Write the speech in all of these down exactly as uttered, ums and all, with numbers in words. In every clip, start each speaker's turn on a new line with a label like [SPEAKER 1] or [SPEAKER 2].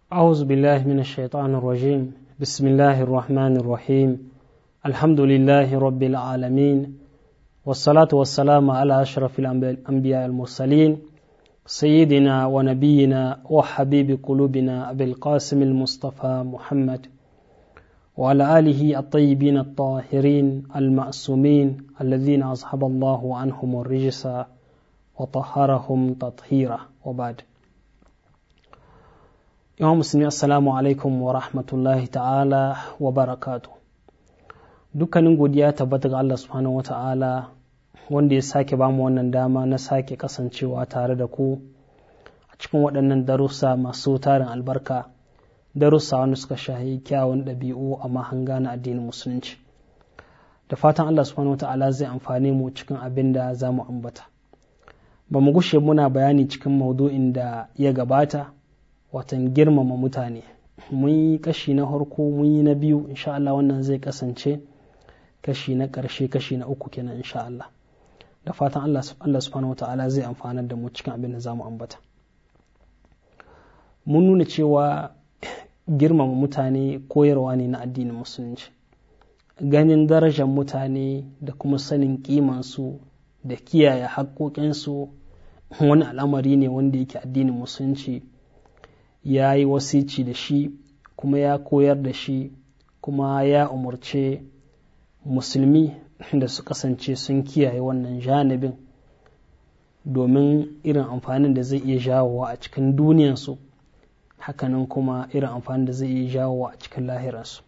[SPEAKER 1] أعوذ بالله من الشيطان الرجيم بسم الله الرحمن الرحيم الحمد لله رب العالمين والصلاة والسلام على أشرف الأنبياء المرسلين سيدنا ونبينا وحبيب قلوبنا أبي القاسم المصطفى محمد وعلى آله الطيبين الطاهرين المأسومين الذين أصحب الله عنهم الرجس وطهرهم تطهيرا وبعد. Yawan musulmi assalamu alaikum wa rahmatullahi ta'ala wa barakatu. Dukkanin godiya tabbata ga Allah subhanahu wa ta'ala wanda ya sake bamu wannan dama na sake kasancewa tare da ku a cikin waɗannan darussa masu tarin albarka, darussa wanda suka shahi kyawun ɗabi'u a mahanga na addinin musulunci. Da fatan Allah subhanahu wa ta'ala zai amfane mu cikin abin da za mu ambata. Ba mu gushe muna bayani cikin maudu'in da ya gabata, watan girmama mutane. Mun yi kashi na harko, mun yi na biyu, insha Allah wannan zai kasance kashi na ƙarshe, kashi na uku kenan insha Allah. Da fatan Allah, Allah subhanahu wata'ala zai amfanar da mu cikin abin da za mu ambata. Mun nuna cewa girmama mutane koyarwa ne na addinin musulunci. Ganin darajar mutane da kuma sanin kimansu da kiyaye haƙoƙinsu wani al'amari ne wanda yake addinin musulunci ya yi wasici da shi kuma ya koyar da shi kuma ya umarce musulmi da su kasance sun kiyaye wannan janibin domin irin amfanin da zai iya jawowa a cikin duniyansu, hakanan kuma irin amfanin da zai iya jawowa a cikin lahiransu.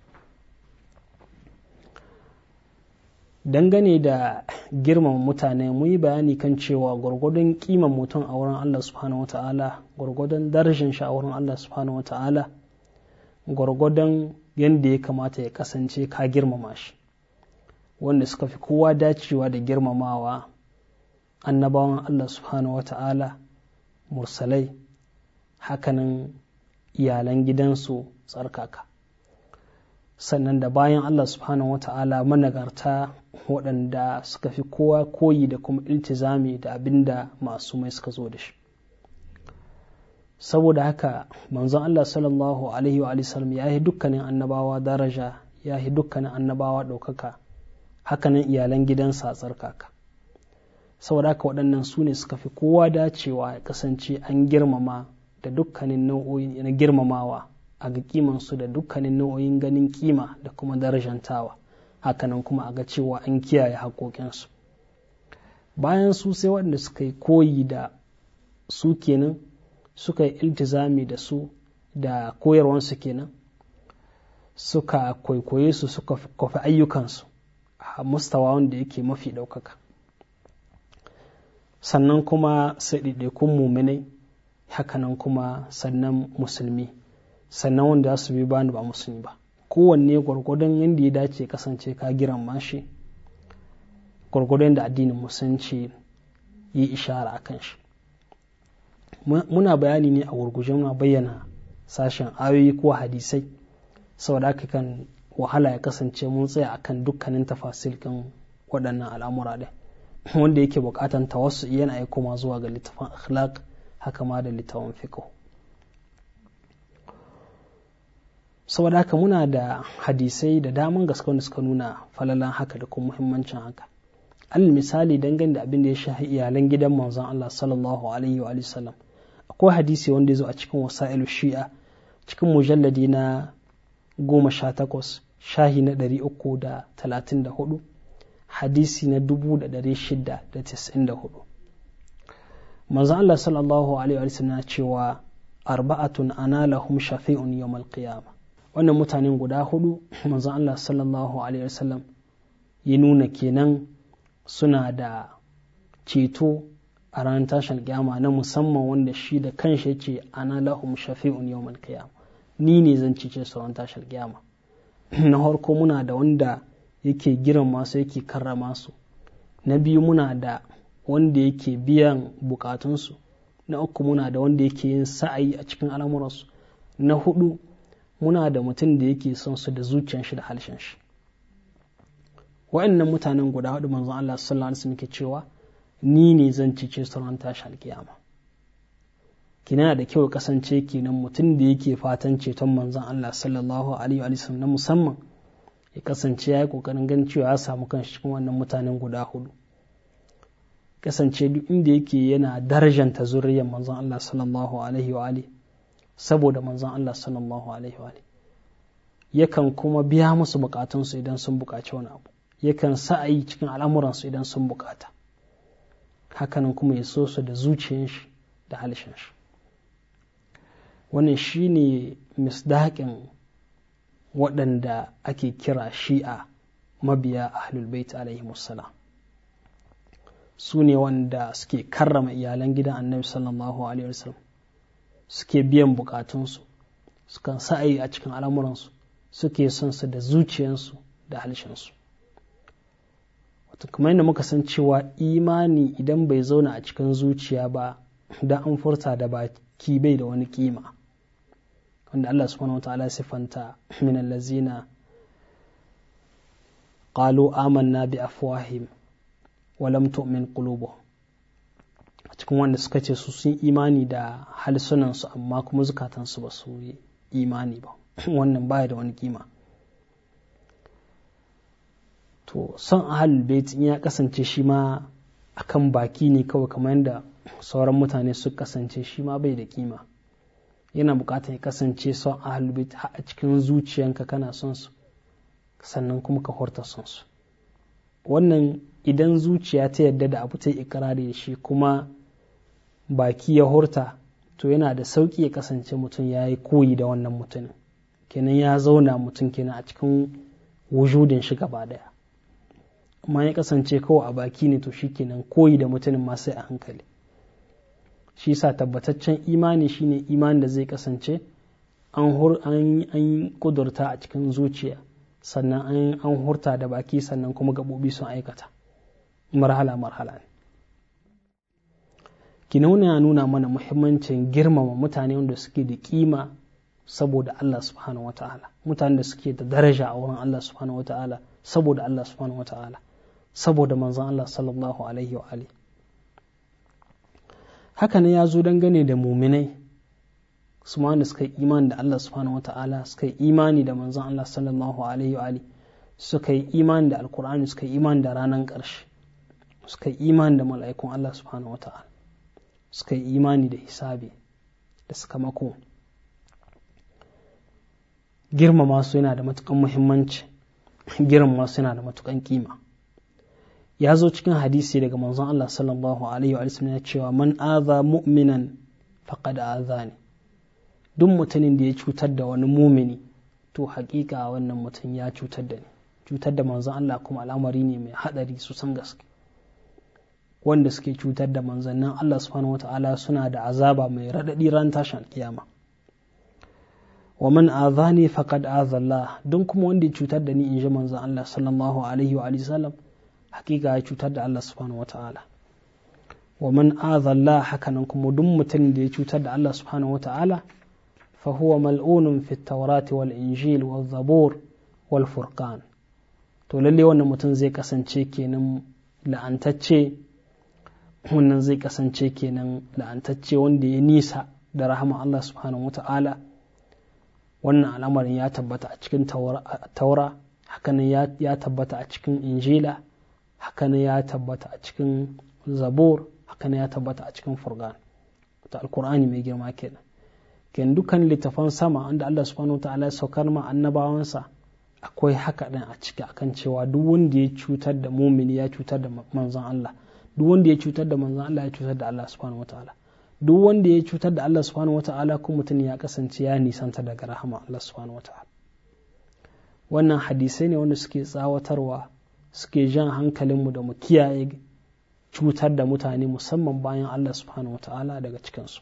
[SPEAKER 1] Dangane da girmama mutane mun yi bayani kan cewa gwargwadon kiman mutum a wurin Allah subhanahu wa ta'ala, gwargwadon darajar shi a wurin Allah subhanahu wa ta'ala, gwargwadon yadda ya kamata ya kasance ka girmama shi. Wanda suka fi kowa dacewa da girmamawa annabawan Allah subhanahu wa ta'ala, mursalai, hakanan iyalan gidansu tsarkaka. Sannan da bayan Allah subhanahu wa ta'ala managarta waɗanda suka fi kowa koyi da kuma iltizami da abin da masu mai suka zo da shi. Saboda haka manzon Allah sallallahu alaihi wa sallam ya yi dukkanin annabawa daraja, ya yi dukkanin annabawa ɗaukaka, hakanan iyalan gidansa a tsarkaka. Saboda haka waɗannan su ne suka fi kowa dacewa ya kasance an girmama da dukkanin nau'o'i na girmamawa a ga kimansu da dukkanin nau'o'in ganin kima da kuma darajantawa, hakanan kuma a ga cewa an kiyaye haƙoƙinsu. Bayan su sai waɗanda suka yi koyi da su kenan, suka yi iltizami da su da koyarwansu kenan, suka kwaikwaye su, suka kwafi ayyukansu a mustawa wanda yake mafi ɗaukaka. Sannan kuma sai ɗaiɗaikun muminai, hakanan kuma sannan musulmi, sannan wanda za su bi bani ba musulmi ba. Kowanne gwargwadon yadda ya dace kasance ka girmama shi, gwargwadon da addinin musulunci yi ishara a kan shi. Muna bayani ne a gurguje, muna bayyana sashen ayoyi ko hadisai, saboda haka kan wahala ya kasance mun tsaya akan dukkanin tafasil kan waɗannan al'amura ɗin. Wanda yake buƙatan tawassu yana ya koma zuwa ga littafin akhlaq, haka ma da littafin fiqh. Saboda haka muna da hadisai da daman gaske wanda suka nuna falalan haka da kuma muhimmancin haka. Al misali dangane da abin da ya shafi iyalan gidan manzon Allah sallallahu alaihi wa sallam, akwai hadisi wanda ya zo a cikin wasailu shi'a cikin mujalladi na goma sha takwas, shahi na ɗari uku da talatin da hudu, hadisi na dubu da ɗari shida da tis'in da hudu. Manzon Allah sallallahu alaihi wa sallam na cewa arba'atun ana lahum shafi'un yawmal qiyamah. Wannan mutanen guda hudu manzon Allah sallallahu alaihi wasallam ya nuna kenan suna da ceto a ranar tashin kiyama na musamman, wanda shi da kanshi yake ana lahum shafi'un yawmal qiyama, ni ne zan cece su ranar tashin kiyama. Na farko muna da wanda yake girma su, yake karrama su. Na biyu muna da wanda yake biyan bukatunsu. Na uku muna da wanda yake yin sa'ayi a cikin al'amuransu. Na hudu muna da mutum da yake son su da zuciyar shi da halshen shi. Wa'annan mutanen guda hudu manzon Allah sallallahu alaihi wasallam ke cewa ni ne zan cice su ran tashi alkiyama. kina da kyau kasance kenan mutum da yake fatan ceton manzon Allah sallallahu alaihi wa sallam na musamman ya kasance ya yi kokarin ganin cewa ya samu kanshi cikin wannan mutanen guda hudu. Kasance duk inda yake yana darajanta zuriyar manzon Allah sallallahu alaihi wa alihi saboda manzon Allah sallallahu alaihi wa alihi, yakan kuma biya musu bukatunsu idan sun bukaci wani abu, yakan sa'ayi cikin al'amuransu idan sun bukata, hakanan kuma ya so su da zuciyar shi da halishin shi. Wannan shine misdaƙin waɗanda ake kira shi'a mabiya ahlul bait alaihi musallam. Su ne wanda suke karrama iyalan gidan annabi sallallahu alaihi wasallam, suke biyan bukatunsu, sukan sa'ayi a cikin al'amuransu, suke son su da zuciyarsu da halishinsu. Wato kuma yadda muka san cewa imani idan bai zauna a cikin zuciya ba, da an furta da baki bai da wani kima, wanda Allah subhanahu wataala sifanta min allazina qalu amanna bi afwahim wa lam tu'min qulubuhum, a cikin wanda suka ce su sun imani da halsunansu amma kuma zukatansu ba su yi imani ba, wannan baya da wani kima. To son ahlul bait in ya kasance shi ma akan baki ne kawai kamar yadda sauran mutane su kasance, shi ma bai da kima. Yana bukatar ya kasance son ahlul bait a cikin zuciyanka kana son su, sannan kuma ka horta son su. Wannan idan zuciya ta yadda da abu ta yi ikrari da shi kuma baki ya horta, to yana da sauki ya kasance mutum ya yi koyi da wannan mutumin, kenan ya zauna mutum kenan a cikin wujudin shi gaba daya. Amma ya kasance kawai a baki ne, to shi kenan koyi da mutumin ma sai a hankali. Shi sa tabbataccen imani shine imani da zai kasance an kudurta a cikin zuciya, sannan an hurta da baki, sannan kuma gaɓoɓi sun aikata, marhala marhala ne. Kinauna ya nuna mana muhimmancin girmama mutane wanda suke da kima saboda Allah subhanahu wata'ala, mutane da suke da daraja a wurin Allah subhanahu wata'ala saboda Allah subhanahu wata'ala, saboda manzon Allah sallallahu alaihi wa alihi. Haka ne ya zo dangane da muminai su ma da suka yi imani da Allah subhanahu wata'ala, suka yi imani da manzon Allah sallallahu alaihi wa alihi, suka yi imani da alkur'ani, suka yi imani da ranar ƙarshe, suka yi imani da mala'ikun Allah subhanahu wata'ala, suka yi imani da hisabi da sakamako. Girmama su yana da matukan muhimmanci, girmama su yana da matukan kima. Ya zo cikin hadisi daga manzon Allah sallallahu alaihi wa sallam ya cewa man aza mu'minan faqad azani, duk mutumin da ya cutar da wani mumini to hakika wannan mutum ya cutar da ni. Cutar da manzon Allah kuma al'amari ne mai hadari su san gaske. Wanda suke cutar da manzannin Allah subhanahu wata'ala suna da azaba mai radadi ran tashin alkiyama. Wa man azani faqad azallah, don kuma wanda ya cutar da ni in ji manzon Allah sallallahu alaihi wa sallam, hakika ya cutar da Allah subhanahu wata'ala. Wa man azallah, hakanan kuma duk mutum da ya cutar da Allah subhanahu wata'ala, fa huwa mal'unun fi at-taurati wal injil wal zabur wal furqan, to lalle wannan mutum zai kasance kenan la'antacce, wannan zai kasance kenan la'antacce wanda ya nisa da rahama Allah subhanahu wata'ala. Wannan al'amarin ya tabbata a cikin taura, hakanan ya tabbata a cikin injila, hakanan ya tabbata a cikin zabur, hakanan ya tabbata a cikin furqan, ta alkur'ani mai girma kenan. Ken dukkan littafan sama wanda Allah subhanahu wata'ala ya saukar ma annabawansa, akwai haka ɗin a ciki akan cewa duk wanda ya cutar da mumini ya cutar da manzon Allah, duk wanda ya cutar da manzon Allah ya cutar da Allah subhanahu wata'ala, duk wanda ya cutar da Allah subhanahu wata'ala kuma mutum ya kasance ya nisanta daga rahama Allah subhanahu wata'ala. Wannan hadisai ne wanda suke tsawatarwa, suke jan hankalinmu da mu kiyaye cutar da mutane musamman bayan Allah subhanahu wata'ala daga cikinsu.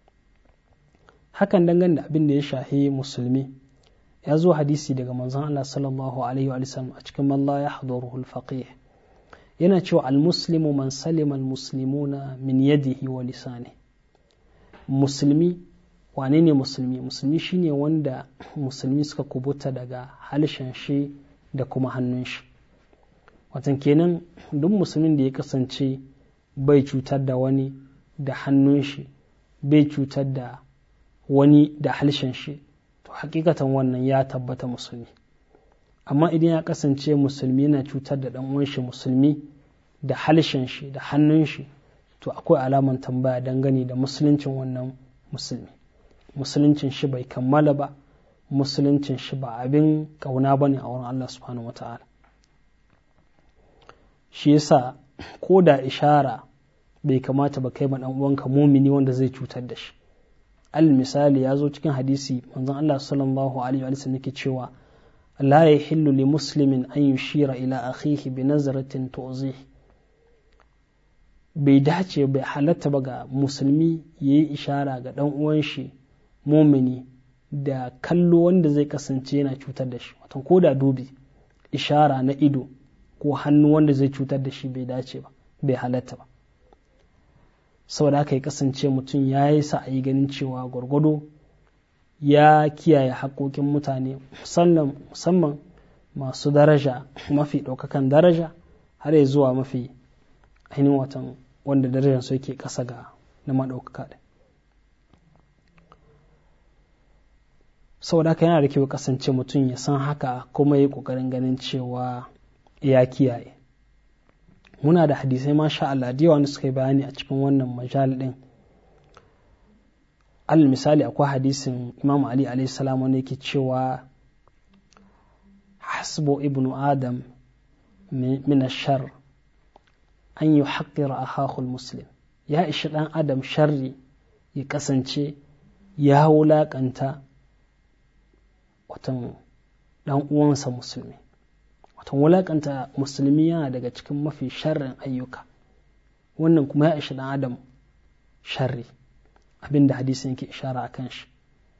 [SPEAKER 1] Hakan dangane da abin da ya shahi musulmi, ya zo hadisi daga manzon Allah sallallahu alaihi wa sallam a cikin man la yahduruhu al-faqih, yana cewa al-muslimu man salima al-muslimuna min yadihi wa lisanihi. Musulmi, wane ne musulmi? Musulmi shine wanda musulmi suka kubuta daga halishan shi da kuma hannun shi. Watan kenan duk musulmin da ya kasance bai cutar da wani da hannun shi bai cutar da wani da halshen shi, to hakikatan wannan ya tabbata musulmi. Amma idan ya kasance musulmi yana cutar da ɗan uwan shi musulmi da halshen shi da hannun shi, to akwai alaman tambaya dangane da musuluncin wannan musulmi. Musuluncin shi bai kammala ba, musuluncin shi ba abin kauna bane a wurin Allah subhanahu wata'ala. Shi yasa ko da ishara bai kamata ba kai ma dan uwanka mumini wanda zai cutar da shi. Al misali ya zo cikin hadisi manzon Allah sallallahu alaihi wa sallam yake cewa la yahillu li muslimin an yushira ila akhihi bi nazratin tu'zihi. Bai dace bai halatta ba ga musulmi yayi ishara ga dan uwan shi mumini da kallo wanda zai kasance yana cutar da shi, wato ko da dubi ishara na ido ko hannu wanda zai cutar da shi bai dace ba, bai halatta ba. Saboda haka ya kasance mutum ya yi sa a yi ganin cewa gwargwado ya kiyaye haƙoƙin mutane musamman masu daraja, mafi ɗaukakan daraja har ya zuwa mafi ainihin watan wanda darajar su yake ƙasa ga na maɗaukaka ɗin. Saboda haka yana da kyau kasance mutum ya san haka kuma ya yi ƙoƙarin ganin cewa ya kiyaye. Muna da hadisai masha Allah da yawa wanda suka yi bayani a cikin wannan majal ɗin. Al misali akwai hadisin Imam Ali alayhi salam wanda yake cewa hasbu ibnu adam min ash-shar an yuhaqqira akhahu al-muslim. Ya ishi dan adam sharri ya kasance ya wulakanta watan dan uwansa musulmi. Watan wulakanta musulmi yana daga cikin mafi sharrin ayyuka. Wannan kuma ya ishi dan adam sharri, abinda hadisin yake ishara akan shi.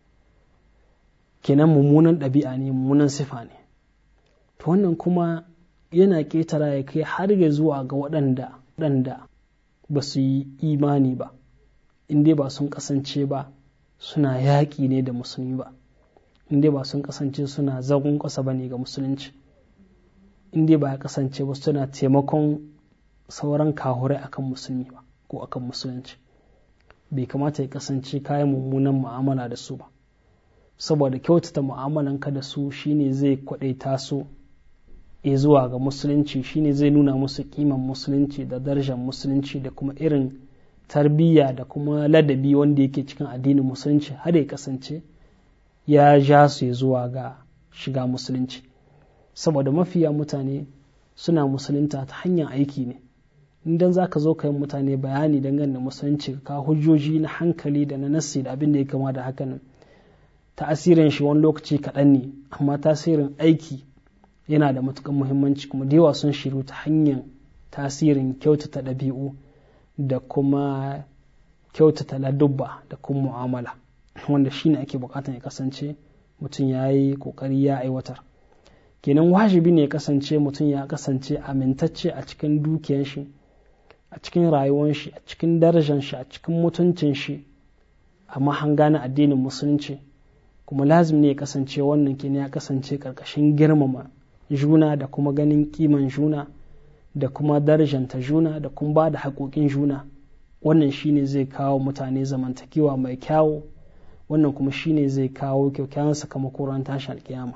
[SPEAKER 1] Kenan mummunan ɗabi'a ne, mummunan sifa ne. To wannan kuma yana ƙetara ya kai har ga zuwa ga waɗanda waɗanda ba su yi imani ba, inda ba sun kasance ba suna yaƙi ne da musulmi ba, inda ba sun kasance suna zagon ƙasa ba ne ga musulunci, inda ba ya kasance ba suna taimakon sauran kahurai akan musulmi ba ko akan musulunci. Bai kamata ya kasance kayan mummunan mu'amala da su ba, saboda kyautata mu'amalanka da su shine zai kwaɗaita su e zuwa ga musulunci, shine zai nuna musu kiman musulunci da darajar musulunci da kuma irin tarbiyya da kuma ladabi wanda yake cikin addinin musulunci har ya kasance ya ja su ya zuwa ga shiga musulunci. Saboda mafiya mutane suna musulunta ta hanyar aiki ne. Idan za ka zo ka yi mutane bayani dangane da musulunci ka hujjoji na hankali da na nassi da abin da ya kama da hakan, ta'asirin shi wani lokaci kaɗan ne, amma tasirin aiki yana da matuƙar muhimmanci, kuma da yawa sun shiru ta hanyar tasirin kyautata ɗabi'u da kuma kyautata ladubba da kuma mu'amala, wanda shine ake buƙatar ya kasance mutum ya yi ƙoƙari ya aiwatar. Kenan wajibi ne ya kasance mutum ya kasance amintacce a cikin dukiyar shi, a cikin rayuwar shi, a cikin darajar shi, a cikin mutuncin shi, a mahanga na addinin musulunci. Kuma lazim ne ya kasance wannan kenan ya kasance ƙarƙashin girmama juna da kuma ganin kiman juna da kuma darajanta juna da kuma ba da haƙoƙin juna. Wannan shine zai kawo mutane zamantakewa mai kyawu, wannan kuma shine zai kawo kyakkyawan sakamako ran tashin alƙiyama.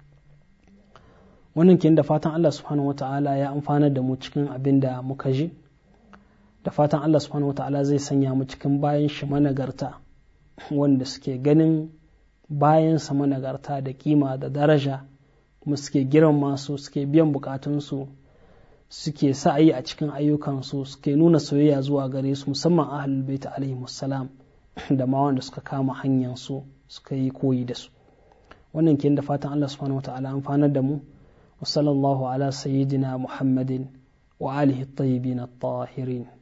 [SPEAKER 1] Wannan kenan da fatan Allah subhanahu wata'ala ya amfana da mu cikin abin da muka ji, da fatan Allah subhanahu wata'ala zai sanya mu cikin bayan shi managarta wanda suke ganin bayansa managarta da kima da daraja, kuma suke girmama su, suke biyan bukatunsu, suke sa'ayi a cikin ayyukansu, suke nuna soyayya zuwa gare su, musamman ahlul bait alaihimus salam da ma wanda suka kama hanyar su suka yi koyi da su. Wannan kenan da fatan Allah subhanahu wata'ala amfanar da mu. wa sallallahu ala sayyidina Muhammadin wa alihi at-tayyibin at-tahirin.